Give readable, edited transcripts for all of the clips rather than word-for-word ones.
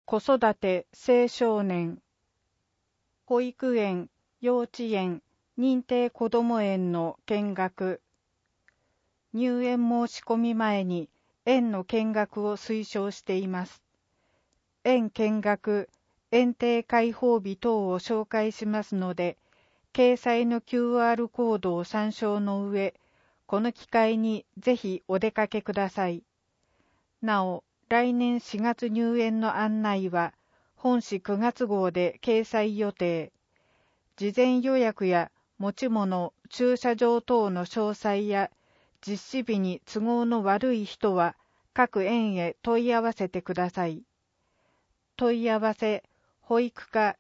子育て青少年、保育園、幼稚園、認定こども園の見学。入園申し込み前に園の見学を推奨しています。園見学、園庭開放日等を紹介しますので、掲載の QR コードを参照の上、この機会にぜひお出かけください。なお、来年4月入園の案内は、本誌9月号で掲載予定。事前予約や持ち物、駐車場等の詳細や、実施日に都合の悪い人は、各園へ問い合わせてください。問い合わせ、保育課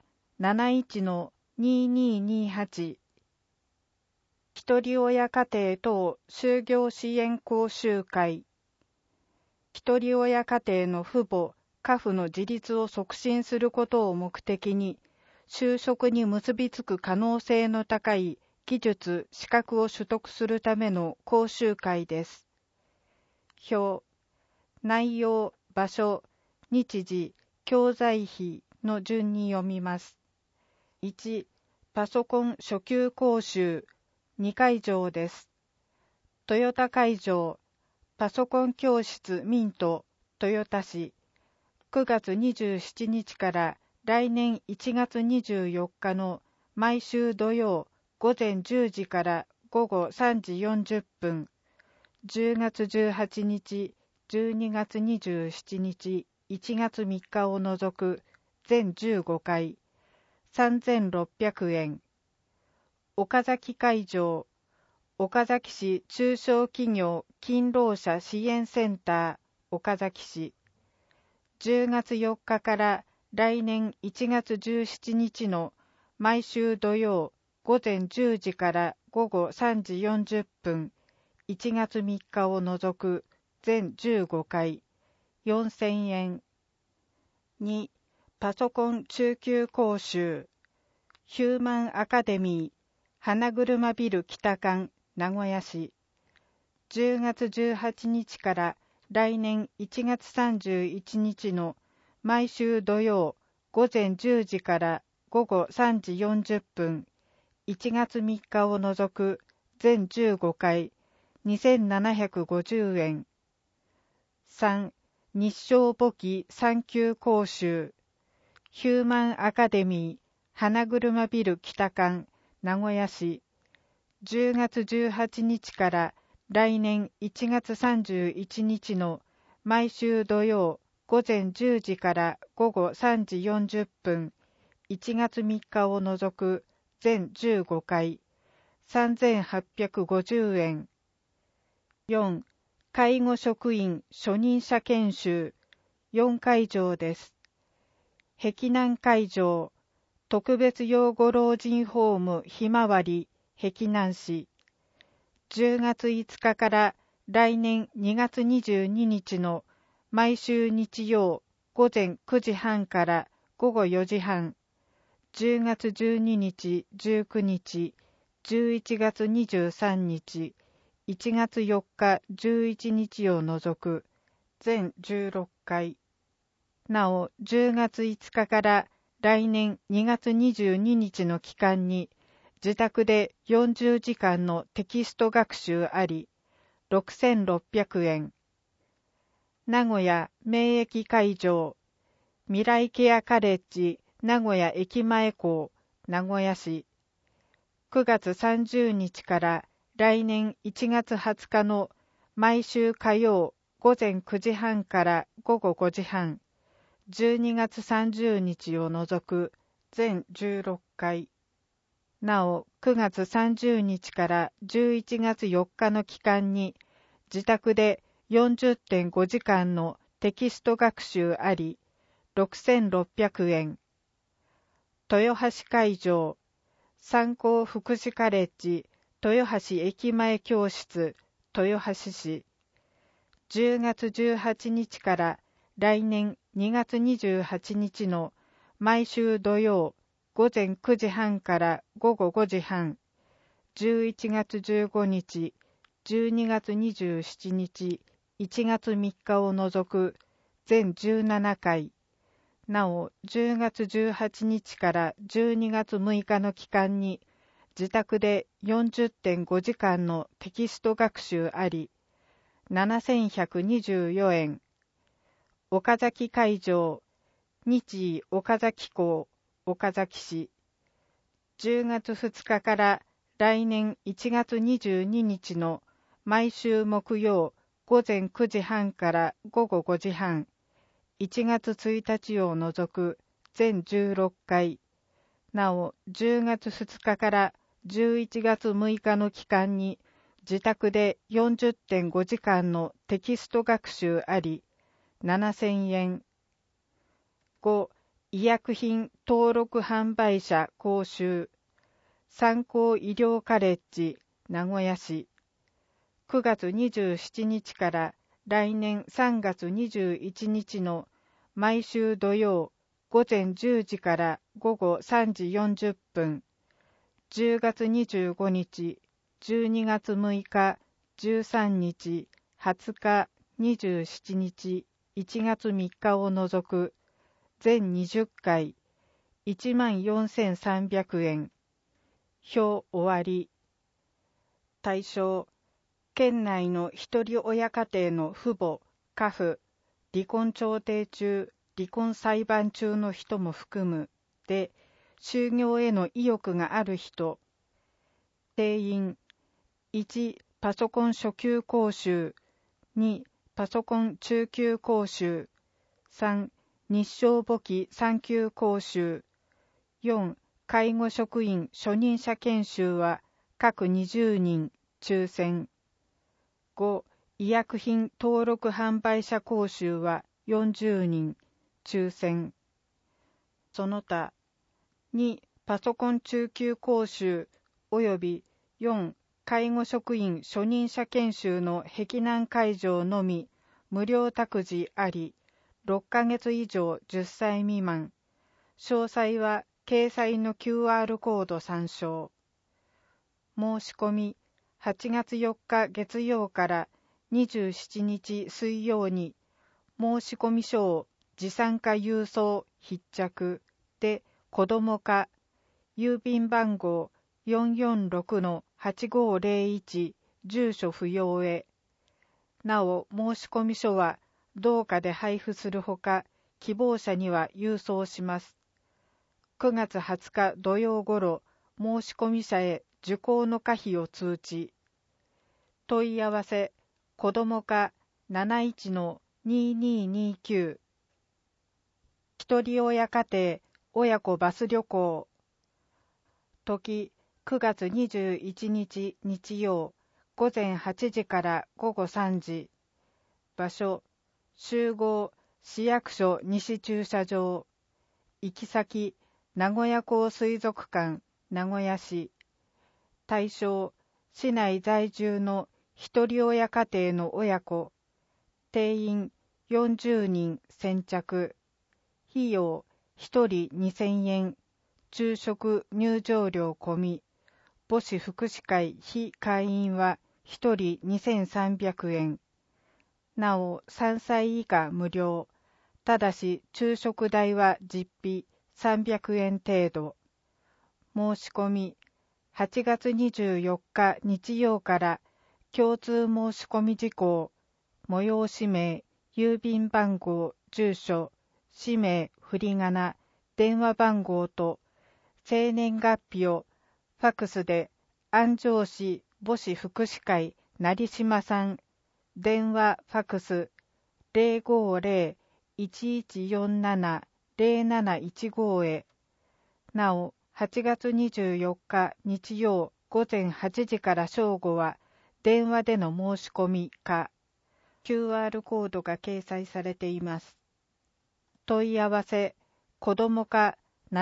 71-2228。ひとり親家庭等就業支援講習会。ひとり親家庭の父母、家父の自立を促進することを目的に、就職に結びつく可能性の高い技術・資格を取得するための講習会です。表、内容、場所、日時、教材費の順に読みます。1、パソコン初級講習、2会場です。豊田会場、パソコン教室ミント、豊田市、9月27日から来年1月24日の毎週土曜午前10時から午後3時40分、10月18日、12月27日、1月3日を除く全15回、3600円。岡崎会場、岡崎市中小企業勤労者支援センター岡崎市、10月4日から来年1月17日の毎週土曜午前10時から午後3時40分、1月3日を除く全15回、4000円。2、パソコン中級講習、ヒューマンアカデミー、花車ビル北館名古屋市、10月18日から来年1月31日の毎週土曜午前10時から午後3時40分、1月3日を除く全15回、2750円。3、日照簿記3級講習、ヒューマンアカデミー、花車ビル北館名古屋市、10月18日から来年1月31日の毎週土曜午前10時から午後3時40分、1月3日を除く全15回、3850円。4、介護職員初任者研修、4会場です。碧南会場、特別養護老人ホームひまわり碧南市、10月5日から来年2月22日の毎週日曜午前9時半から午後4時半、10月12日、19日、11月23日、1月4日、11日を除く全16回。なお、10月5日から来年2月22日の期間に自宅で40時間のテキスト学習あり、6600円。名古屋名駅会場、未来ケアカレッジ名古屋駅前校名古屋市、9月30日から来年1月20日の毎週火曜午前9時半から午後5時半、12月30日を除く全16回。なお、9月30日から11月4日の期間に自宅で40.5 時間のテキスト学習あり、6600円。豊橋会場、三高福祉カレッジ豊橋駅前教室豊橋市、10月18日から来年2月28日の毎週土曜午前9時半から午後5時半、11月15日、12月27日、1月3日を除く全17回。 なお10月18日から12月6日の期間に自宅で 40.5 時間のテキスト学習あり、7124円。岡崎会場、日医岡崎校、岡崎市。10月2日から来年1月22日の毎週木曜午前9時半から午後5時半、1月1日を除く全16回、なお10月2日から11月6日の期間に自宅で 40.5 時間のテキスト学習あり、7000円。5、医薬品登録販売者講習。三高医療カレッジ、名古屋市。9月27日から来年3月21日の毎週土曜午前10時から午後3時40分、10月25日、12月6日、13日、20日、27日、1月3日を除く全20回、14,300円。表終わり。対象、県内の一人親家庭の父母、家父、離婚調停中、離婚裁判中の人も含むで、就業への意欲がある人。定員、1、パソコン初級講習、2、パソコン中級講習、3、日照簿記3級講習、4、介護職員初任者研修は各20人抽選。5、医薬品登録販売者講習は40人抽選。その他、2、パソコン中級講習及び4、介護職員初任者研修の碧南会場のみ無料託児あり、6ヶ月以上10歳未満。詳細は掲載の QR コード参照。申し込み、8月4日月曜から27日水曜に、申し込み書を持参加郵送必着で子ども課、郵便番号 446-8501 住所不要へ。なお申し込み書は同課で配布するほか、希望者には郵送します。9月20日土曜ごろ、申し込み者へ受講の可否を通知。問い合わせ、子ども課 71-2229。一人親家庭親子バス旅行。時、9月21日日曜、午前8時から午後3時。場所、集合、市役所西駐車場。行き先、名古屋港水族館、名古屋市。対象、市内在住の一人親家庭の親子。定員40人先着。費用、1人2000円。昼食入場料込み。母子福祉会非会員は1人2300円。なお、3歳以下無料。ただし、昼食代は実費300円程度。申し込み、8月24日日曜から共通申し込み事項、催し名、郵便番号、住所、氏名、振り仮名、電話番号と生年月日をファクスで安城市母子福祉会成島さん、電話ファクス 050-1147-0715 へ。なお、8月24日日曜午前8時から正午は電話での申し込みか、QR コードが掲載されています。問い合わせ、子ども課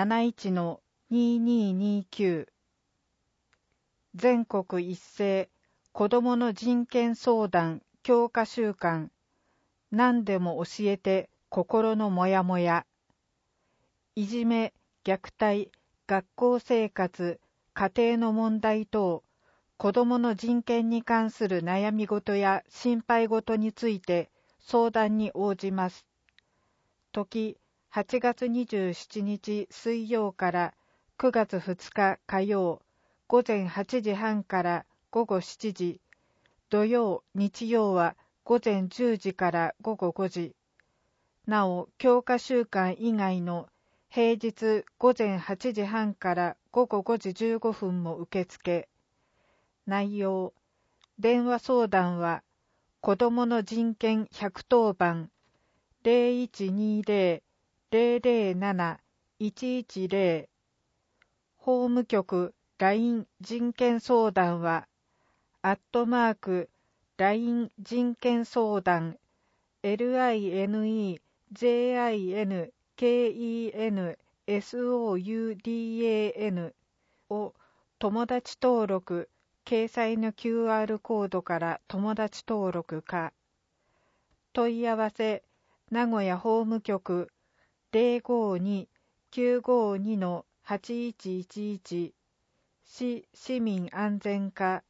71-2229。全国一斉子どもの人権相談強化週間。何でも教えて心のモヤモヤ。いじめ、虐待、学校生活、家庭の問題等、子どもの人権に関する悩み事や心配事について相談に応じます。時 8月27日水曜から9月2日火曜、午前8時半から午後7時、土曜、日曜は午前10時から午後5時。なお、教科週間以外の平日午前8時半から午後5時15分も受付。内容、電話相談は、子どもの人権110番 0120-007-110。法務局 LINE 人権相談は、@LINE 人権相談 LINEJINKENSOUDAN を友達登録、掲載の QR コードから友達登録か。問い合わせ、名古屋法務局 052-952-8111 市民安全課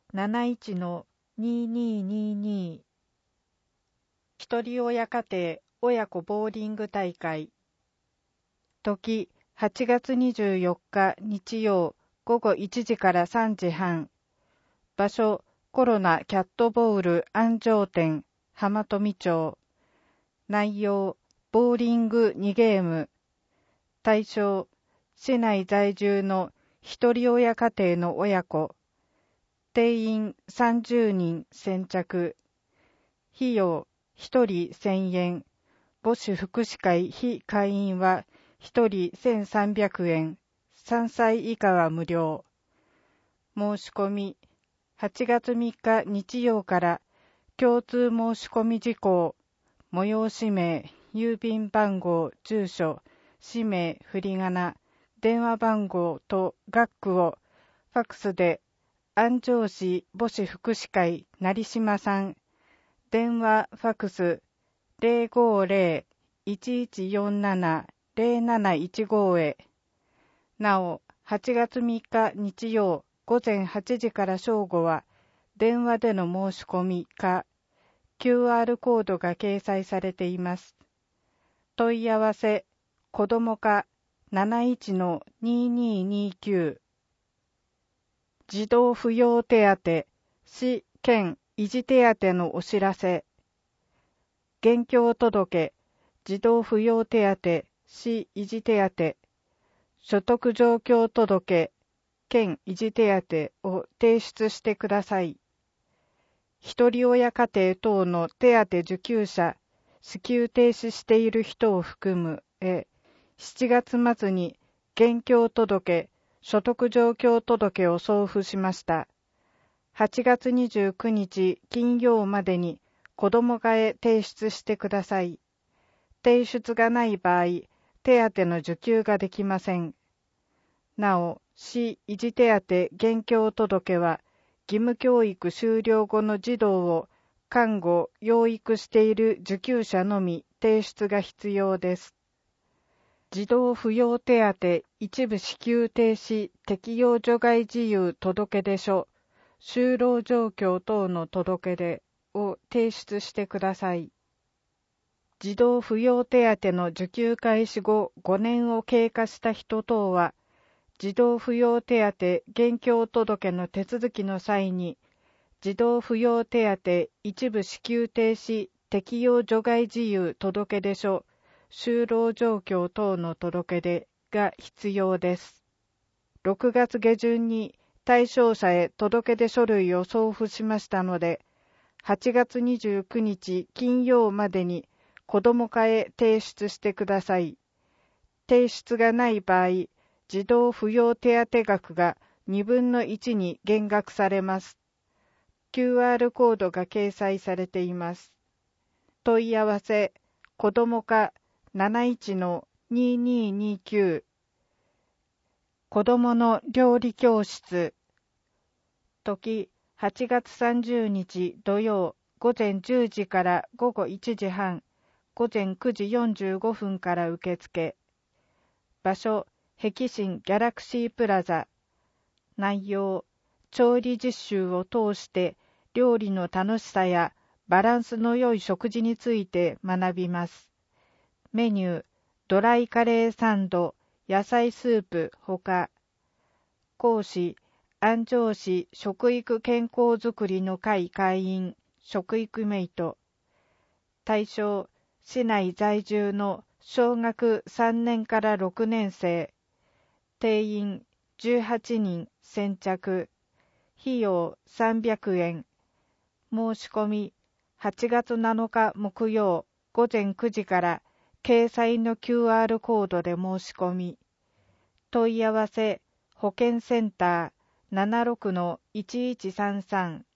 71-2222。ひとり親家庭親子ボーリング大会。時、8月24日日曜午後1時から3時半。場所、コロナキャットボール安城店、浜富町。内容、ボーリング2ゲーム。対象、市内在住の一人親家庭の親子。定員30人先着。費用、1人1000円。母子福祉会非会員は1人1300円。3歳以下は無料。申し込み、8月3日日曜から共通申し込み事項、催し名、郵便番号、住所、氏名、振り仮名、電話番号と額区をファックスで安城市母子福祉会成島さん、電話ファックス 050-1147-0715 へ。なお、8月3日日曜午前8時から正午は電話での申し込みか QR コードが掲載されています。問い合わせ、子ども課 71-2229。児童扶養手当、市県維持手当のお知らせ。現況届、児童扶養手当、市維持手当、所得状況届、県維持手当を提出してください。一人親家庭等の手当受給者、支給停止している人を含む7月末に現況届、所得状況届を送付しました。8月29日金曜までに子ども課へ提出してください。提出がない場合、手当の受給ができません。なお、市維持手当現況届は、義務教育終了後の児童を看護・養育している受給者のみ提出が必要です。児童扶養手当一部支給停止適用除外事由届出書、就労状況等の届出を提出してください。児童扶養手当の受給開始後5年を経過した人等は、児童扶養手当現況届の手続きの際に、児童扶養手当一部支給停止適用除外事由届出書、就労状況等の届出が必要です。6月下旬に対象者へ届出書類を送付しましたので、8月29日金曜までに子ども課へ提出してください。提出がない場合、児童扶養手当額が2分の1に減額されます。QR コードが掲載されています。問い合わせ、子ども課 71-2229。子どもの料理教室。時、8月30日土曜午前10時から午後1時半、午前9時45分から受付。場所、碧新ギャラクシープラザ。内容、調理実習を通して料理の楽しさやバランスの良い食事について学びます。メニュー、 ドライカレーサンド、野菜スープほか。講師、安城市食育健康づくりの会会員、食育メイト。対象、市内在住の小学3年から6年生。定員18人先着。費用300円。申し込み、8月7日木曜午前9時から掲載の QR コードで申し込み。問い合わせ、保健センター 76-1133